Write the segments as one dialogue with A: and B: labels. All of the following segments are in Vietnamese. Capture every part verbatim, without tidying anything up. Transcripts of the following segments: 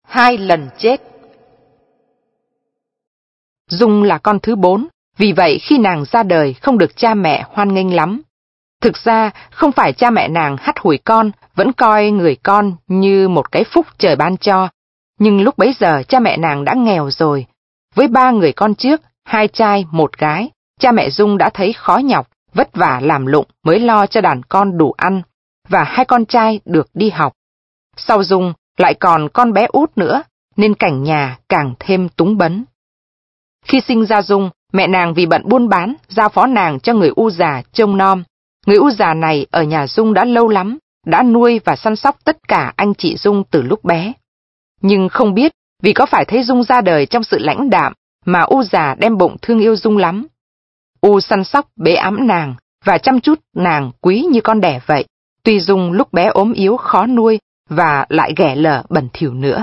A: hai lần chết. Dung là con thứ bốn, vì vậy khi nàng ra đời không được cha mẹ hoan nghênh lắm. Thực ra, không phải cha mẹ nàng hắt hủi con, vẫn coi người con như một cái phúc trời ban cho. Nhưng lúc bấy giờ cha mẹ nàng đã nghèo rồi. Với ba người con trước, hai trai, một gái, cha mẹ Dung đã thấy khó nhọc, vất vả làm lụng mới lo cho đàn con đủ ăn, và hai con trai được đi học. Sau Dung lại còn con bé út nữa, nên cảnh nhà càng thêm túng bấn. Khi sinh ra Dung, mẹ nàng vì bận buôn bán, giao phó nàng cho người u già trông nom. Người u già này ở nhà Dung đã lâu lắm, đã nuôi và săn sóc tất cả anh chị Dung từ lúc bé. Nhưng không biết vì có phải thấy Dung ra đời trong sự lãnh đạm mà u già đem bụng thương yêu Dung lắm. U săn sóc bế ẵm nàng và chăm chút nàng quý như con đẻ vậy, tuy Dung lúc bé ốm yếu khó nuôi và lại ghẻ lở bẩn thỉu nữa.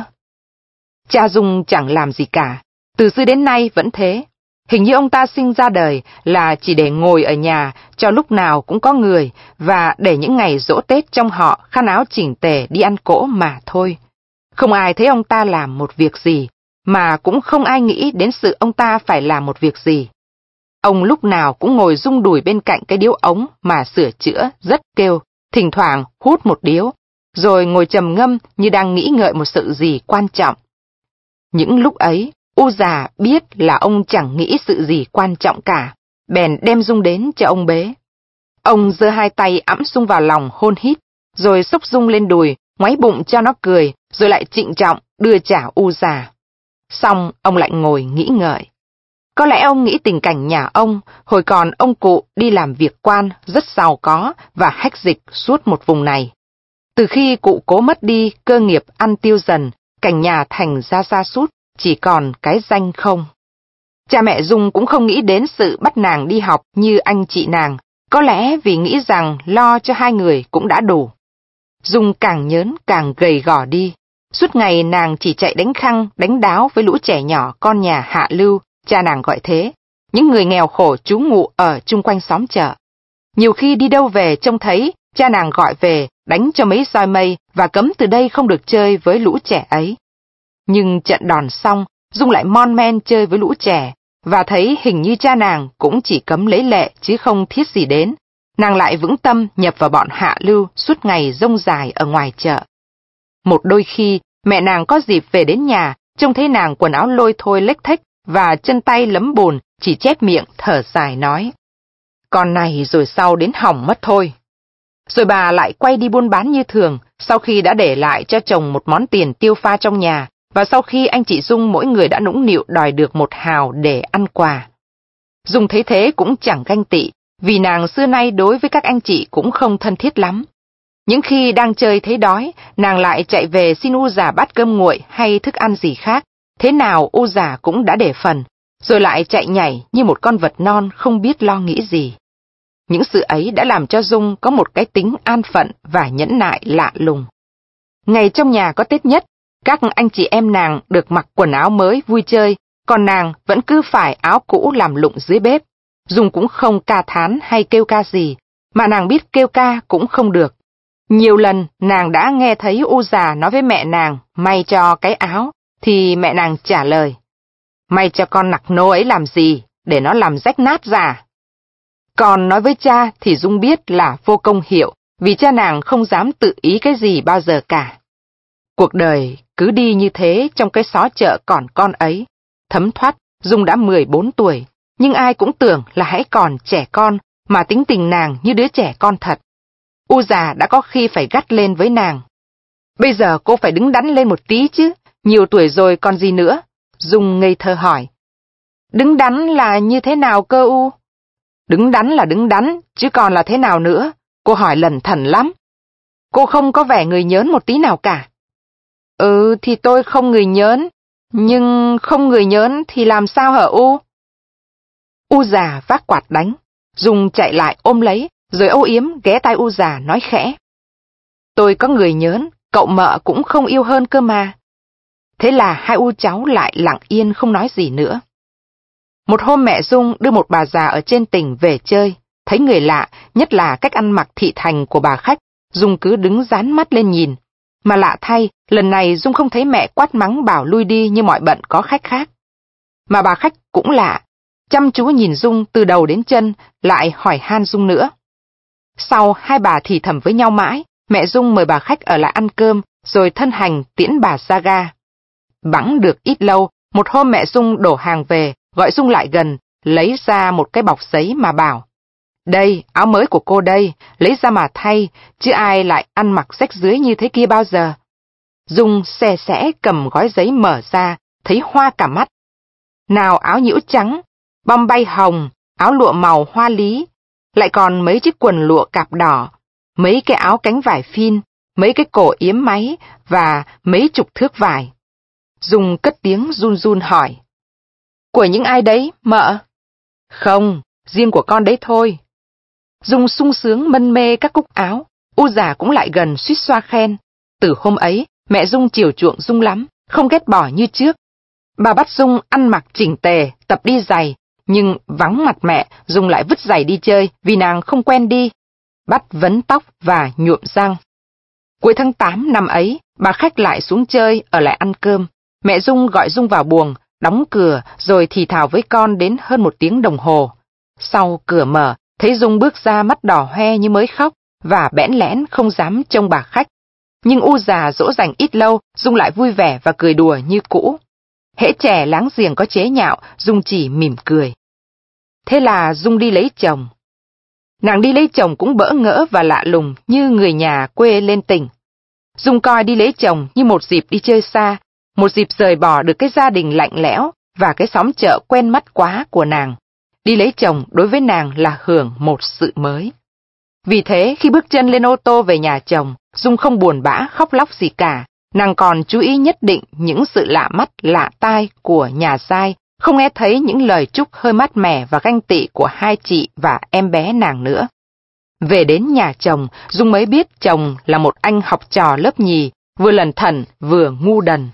A: Cha Dung chẳng làm gì cả, từ xưa đến nay vẫn thế. Hình như ông ta sinh ra đời là chỉ để ngồi ở nhà cho lúc nào cũng có người và để những ngày giỗ Tết trong họ khăn áo chỉnh tề đi ăn cỗ mà thôi. Không ai thấy ông ta làm một việc gì, mà cũng không ai nghĩ đến sự ông ta phải làm một việc gì. Ông lúc nào cũng ngồi rung đùi bên cạnh cái điếu ống mà sửa chữa rất kêu, thỉnh thoảng hút một điếu, rồi ngồi trầm ngâm như đang nghĩ ngợi một sự gì quan trọng. Những lúc ấy, u già biết là ông chẳng nghĩ sự gì quan trọng cả, bèn đem Dung đến cho ông bế. Ông giơ hai tay ẵm Dung vào lòng hôn hít, rồi xốc Dung lên đùi, ngoáy bụng cho nó cười, rồi lại trịnh trọng đưa trả u già. Xong ông lại ngồi nghĩ ngợi. Có lẽ ông nghĩ tình cảnh nhà ông, hồi còn ông cụ đi làm việc quan rất giàu có và hách dịch suốt một vùng này. Từ khi cụ cố mất đi, cơ nghiệp ăn tiêu dần, cảnh nhà thành ra sa sút, chỉ còn cái danh không. Cha mẹ Dung cũng không nghĩ đến sự bắt nàng đi học như anh chị nàng, có lẽ vì nghĩ rằng lo cho hai người cũng đã đủ. Dung càng nhớn càng gầy gò đi, suốt ngày nàng chỉ chạy đánh khăng, đánh đáo với lũ trẻ nhỏ con nhà Hạ Lưu, cha nàng gọi thế, những người nghèo khổ trú ngụ ở chung quanh xóm chợ. Nhiều khi đi đâu về trông thấy, cha nàng gọi về, đánh cho mấy roi mây và cấm từ đây không được chơi với lũ trẻ ấy. Nhưng trận đòn xong, Dung lại mon men chơi với lũ trẻ, và thấy hình như cha nàng cũng chỉ cấm lấy lệ chứ không thiết gì đến. Nàng lại vững tâm nhập vào bọn Hạ Lưu suốt ngày rông dài ở ngoài chợ. Một đôi khi, mẹ nàng có dịp về đến nhà, trông thấy nàng quần áo lôi thôi lếch thếch và chân tay lấm bùn, chỉ chép miệng thở dài nói: "Con này rồi sau đến hỏng mất thôi." Rồi bà lại quay đi buôn bán như thường, sau khi đã để lại cho chồng một món tiền tiêu pha trong nhà, và sau khi anh chị Dung mỗi người đã nũng nịu đòi được một hào để ăn quà. Dung thấy thế cũng chẳng ganh tị, vì nàng xưa nay đối với các anh chị cũng không thân thiết lắm. Những khi đang chơi thấy đói, nàng lại chạy về xin u già bát cơm nguội hay thức ăn gì khác, thế nào u già cũng đã để phần, rồi lại chạy nhảy như một con vật non không biết lo nghĩ gì. Những sự ấy đã làm cho Dung có một cái tính an phận và nhẫn nại lạ lùng. Ngày trong nhà có Tết nhất, các anh chị em nàng được mặc quần áo mới vui chơi, còn nàng vẫn cứ phải áo cũ làm lụng dưới bếp. Dung cũng không ca thán hay kêu ca gì, mà nàng biết kêu ca cũng không được. Nhiều lần nàng đã nghe thấy u già nói với mẹ nàng may cho cái áo, thì mẹ nàng trả lời: "May cho con nặc nô ấy làm gì, để nó làm rách nát ra." Còn nói với cha thì Dung biết là vô công hiệu, vì cha nàng không dám tự ý cái gì bao giờ cả. Cuộc đời cứ đi như thế trong cái xó chợ còn con ấy. Thấm thoát, Dung đã mười bốn tuổi, nhưng ai cũng tưởng là hãy còn trẻ con, mà tính tình nàng như đứa trẻ con thật. U già đã có khi phải gắt lên với nàng: "Bây giờ cô phải đứng đắn lên một tí chứ, nhiều tuổi rồi còn gì nữa." Dung ngây thơ hỏi: "Đứng đắn là như thế nào cơ U?" "Đứng đắn là đứng đắn, chứ còn là thế nào nữa? Cô hỏi lẩn thẩn lắm. Cô không có vẻ người nhớn một tí nào cả." "Ừ thì tôi không người nhớn, nhưng không người nhớn thì làm sao hả U?" U già vác quạt đánh, Dung chạy lại ôm lấy, rồi âu yếm ghé tai u già nói khẽ: "Tôi có người nhớn, cậu mợ cũng không yêu hơn cơ mà." Thế là hai u cháu lại lặng yên không nói gì nữa. Một hôm mẹ Dung đưa một bà già ở trên tỉnh về chơi, thấy người lạ, nhất là cách ăn mặc thị thành của bà khách, Dung cứ đứng dán mắt lên nhìn. Mà lạ thay, lần này Dung không thấy mẹ quát mắng bảo lui đi như mọi bận có khách khác. Mà bà khách cũng lạ, chăm chú nhìn Dung từ đầu đến chân, lại hỏi han Dung nữa. Sau hai bà thì thầm với nhau mãi, mẹ Dung mời bà khách ở lại ăn cơm, rồi thân hành tiễn bà ra ga. Bẵng được ít lâu, một hôm mẹ Dung đổ hàng về, gọi Dung lại gần, lấy ra một cái bọc giấy mà bảo. Đây, áo mới của cô đây, lấy ra mà thay, chứ ai lại ăn mặc rách rưới như thế kia bao giờ. Dung xe xẽ cầm gói giấy mở ra, thấy hoa cả mắt. Nào áo nhiễu trắng, bom bay hồng, áo lụa màu hoa lý, lại còn mấy chiếc quần lụa cạp đỏ, mấy cái áo cánh vải phin, mấy cái cổ yếm máy và mấy chục thước vải. Dung cất tiếng run run hỏi. Của những ai đấy, mợ? Không, riêng của con đấy thôi. Dung sung sướng mân mê các cúc áo, U già cũng lại gần suýt xoa khen. Từ hôm ấy, mẹ Dung chiều chuộng Dung lắm, không ghét bỏ như trước. Bà bắt Dung ăn mặc chỉnh tề, tập đi giày, nhưng vắng mặt mẹ, Dung lại vứt giày đi chơi vì nàng không quen đi. Bắt vấn tóc và nhuộm răng. Cuối tháng tám năm ấy, bà khách lại xuống chơi, ở lại ăn cơm. Mẹ Dung gọi Dung vào buồng, đóng cửa rồi thì thào với con đến hơn một tiếng đồng hồ. Sau cửa mở, thấy Dung bước ra mắt đỏ hoe như mới khóc và bẽn lẽn không dám trông bà khách. Nhưng U già dỗ dành ít lâu, Dung lại vui vẻ và cười đùa như cũ. Hễ trẻ láng giềng có chế nhạo, Dung chỉ mỉm cười. Thế là Dung đi lấy chồng. Nàng đi lấy chồng cũng bỡ ngỡ và lạ lùng như người nhà quê lên tỉnh. Dung coi đi lấy chồng như một dịp đi chơi xa, một dịp rời bỏ được cái gia đình lạnh lẽo và cái xóm chợ quen mắt quá của nàng. Đi lấy chồng đối với nàng là hưởng một sự mới. Vì thế khi bước chân lên ô tô về nhà chồng, Dung không buồn bã khóc lóc gì cả. Nàng còn chú ý nhất định những sự lạ mắt lạ tai của nhà giai, không nghe thấy những lời chúc hơi mát mẻ và ganh tị của hai chị và em bé nàng nữa. Về đến nhà chồng, Dung mới biết chồng là một anh học trò lớp nhì, vừa lẩn thẩn vừa ngu đần.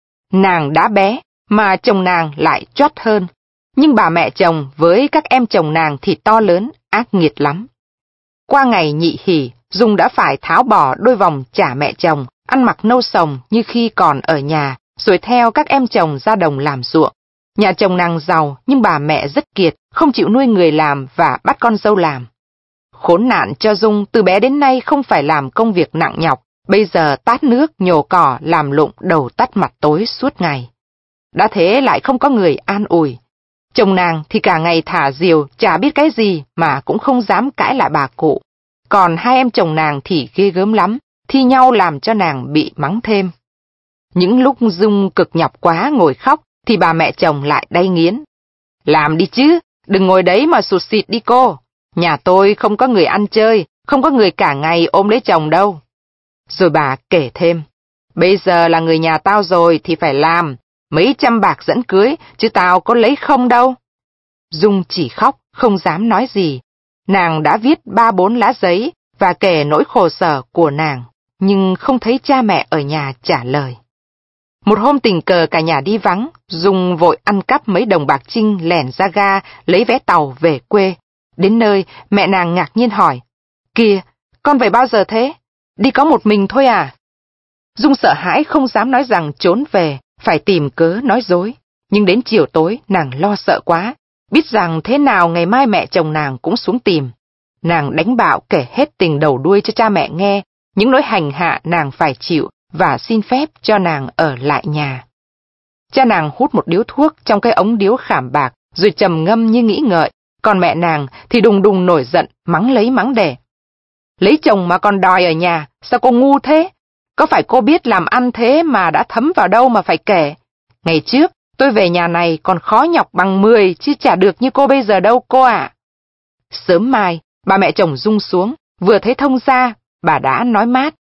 A: Nàng đã bé, mà chồng nàng lại chót hơn. Nhưng bà mẹ chồng với các em chồng nàng thì to lớn, ác nghiệt lắm. Qua ngày nhị hỷ, Dung đã phải tháo bỏ đôi vòng trả mẹ chồng, ăn mặc nâu sồng như khi còn ở nhà, rồi theo các em chồng ra đồng làm ruộng. Nhà chồng nàng giàu, nhưng bà mẹ rất kiệt, không chịu nuôi người làm và bắt con dâu làm. Khốn nạn cho Dung, từ bé đến nay không phải làm công việc nặng nhọc, bây giờ tát nước, nhổ cỏ, làm lụng đầu tắt mặt tối suốt ngày. Đã thế lại không có người an ủi. Chồng nàng thì cả ngày thả diều, chả biết cái gì mà cũng không dám cãi lại bà cụ. Còn hai em chồng nàng thì ghê gớm lắm, thi nhau làm cho nàng bị mắng thêm. Những lúc Dung cực nhọc quá ngồi khóc, thì bà mẹ chồng lại đay nghiến. Làm đi chứ, đừng ngồi đấy mà sụt xịt đi cô. Nhà tôi không có người ăn chơi, không có người cả ngày ôm lấy chồng đâu. Rồi bà kể thêm. Bây giờ là người nhà tao rồi thì phải làm. Mấy trăm bạc dẫn cưới, chứ tao có lấy không đâu. Dung chỉ khóc, không dám nói gì. Nàng đã viết ba bốn lá giấy và kể nỗi khổ sở của nàng, nhưng không thấy cha mẹ ở nhà trả lời. Một hôm tình cờ cả nhà đi vắng, Dung vội ăn cắp mấy đồng bạc trinh lẻn ra ga, lấy vé tàu về quê. Đến nơi, mẹ nàng ngạc nhiên hỏi, kìa, con về bao giờ thế? Đi có một mình thôi à? Dung sợ hãi không dám nói rằng trốn về, phải tìm cớ nói dối. Nhưng đến chiều tối, nàng lo sợ quá, biết rằng thế nào ngày mai mẹ chồng nàng cũng xuống tìm. Nàng đánh bạo kể hết tình đầu đuôi cho cha mẹ nghe, những nỗi hành hạ nàng phải chịu và xin phép cho nàng ở lại nhà. Cha nàng hút một điếu thuốc trong cái ống điếu khảm bạc, rồi trầm ngâm như nghĩ ngợi, còn mẹ nàng thì đùng đùng nổi giận, mắng lấy mắng để. Lấy chồng mà còn đòi ở nhà, sao cô ngu thế? Có phải cô biết làm ăn thế mà đã thấm vào đâu mà phải kể? Ngày trước, tôi về nhà này còn khó nhọc bằng mười, chứ chả được như cô bây giờ đâu cô ạ. Sớm mai, bà mẹ chồng Dung xuống, vừa thấy thông gia, bà đã nói mát.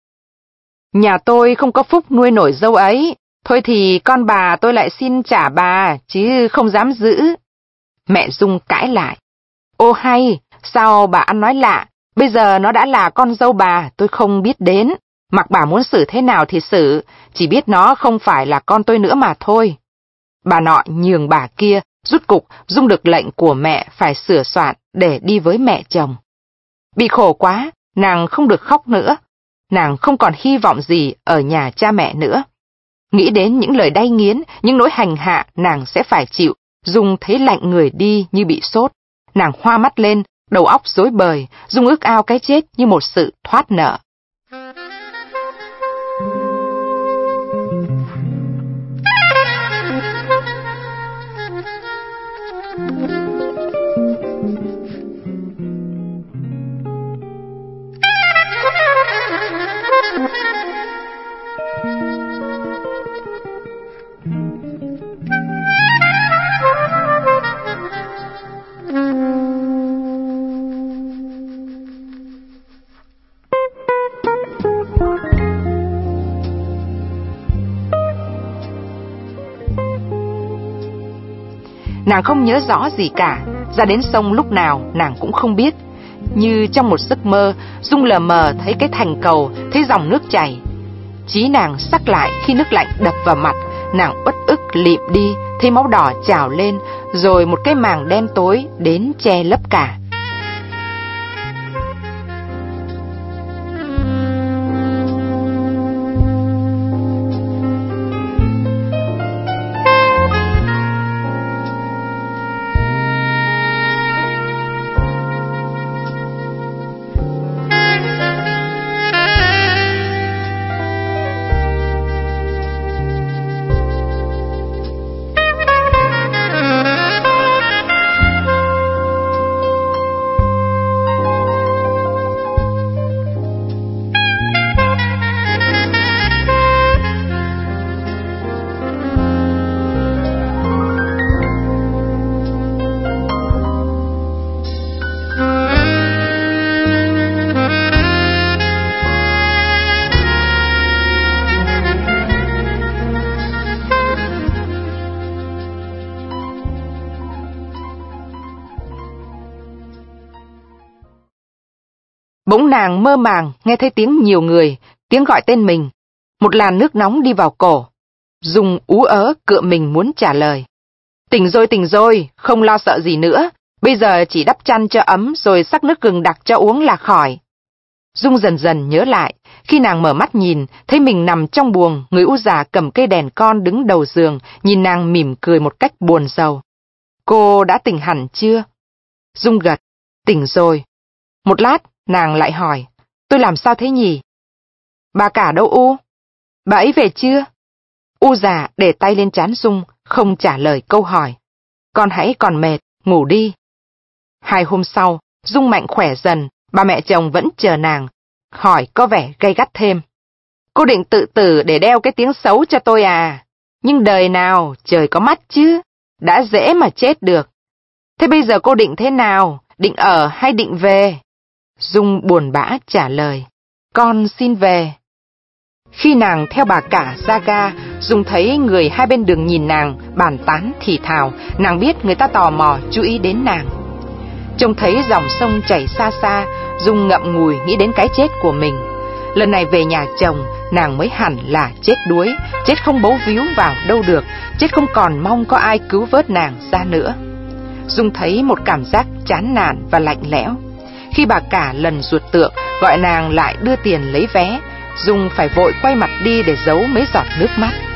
A: Nhà tôi không có phúc nuôi nổi dâu ấy, thôi thì con bà tôi lại xin trả bà, chứ không dám giữ. Mẹ Dung cãi lại. Ô hay, sao bà ăn nói lạ, bây giờ nó đã là con dâu bà, tôi không biết đến. Mặc bà muốn xử thế nào thì xử, chỉ biết nó không phải là con tôi nữa mà thôi. Bà nọ nhường bà kia, rút cục Dung được lệnh của mẹ phải sửa soạn để đi với mẹ chồng. Bị khổ quá, nàng không được khóc nữa. nàng không còn hy vọng gì ở nhà cha mẹ nữa. Nghĩ đến những lời đay nghiến, những nỗi hành hạ nàng sẽ phải chịu, Dung thấy lạnh người đi như bị sốt. Nàng hoa mắt lên, đầu óc rối bời, Dung ước ao cái chết như một sự thoát nợ. Nàng không nhớ rõ gì cả, ra đến sông lúc nào nàng cũng không biết. Như trong một giấc mơ, Dung lờ mờ thấy cái thành cầu, thấy dòng nước chảy. Trí nàng sắc lại khi nước lạnh đập vào mặt, nàng uất ức lịm đi, thấy máu đỏ trào lên, rồi một cái màng đen tối đến che lấp cả. Bỗng nàng mơ màng nghe thấy tiếng nhiều người, tiếng gọi tên mình. Một làn nước nóng đi vào cổ. Dung ú ớ cựa mình muốn trả lời. Tỉnh rồi tỉnh rồi, không lo sợ gì nữa. Bây giờ chỉ đắp chăn cho ấm rồi sắc nước gừng đặc cho uống là khỏi. Dung dần dần nhớ lại, khi nàng mở mắt nhìn, thấy mình nằm trong buồng, người u già cầm cây đèn con đứng đầu giường, nhìn nàng mỉm cười một cách buồn rầu. Cô đã tỉnh hẳn chưa? Dung gật, tỉnh rồi. Một lát, nàng lại hỏi, tôi làm sao thế nhỉ? Bà cả đâu U? Bà ấy về chưa? U già để tay lên trán Dung, không trả lời câu hỏi. Con hãy còn mệt, ngủ đi. Hai hôm sau, Dung mạnh khỏe dần, bà mẹ chồng vẫn chờ nàng, hỏi có vẻ gay gắt thêm. Cô định tự tử để đeo cái tiếng xấu cho tôi à? Nhưng đời nào, trời có mắt chứ, đã dễ mà chết được. Thế bây giờ cô định thế nào, định ở hay định về? Dung buồn bã trả lời, con xin về. Khi nàng theo bà cả ra ga, Dung thấy người hai bên đường nhìn nàng, bàn tán thì thào, nàng biết người ta tò mò chú ý đến nàng. Trông thấy dòng sông chảy xa xa, Dung ngậm ngùi nghĩ đến cái chết của mình. Lần này về nhà chồng, nàng mới hẳn là chết đuối, chết không bấu víu vào đâu được, chết không còn mong có ai cứu vớt nàng ra nữa. Dung thấy một cảm giác chán nản và lạnh lẽo. Khi bà cả lần ruột tượng gọi nàng lại đưa tiền lấy vé, Dung phải vội quay mặt đi để giấu mấy giọt nước mắt.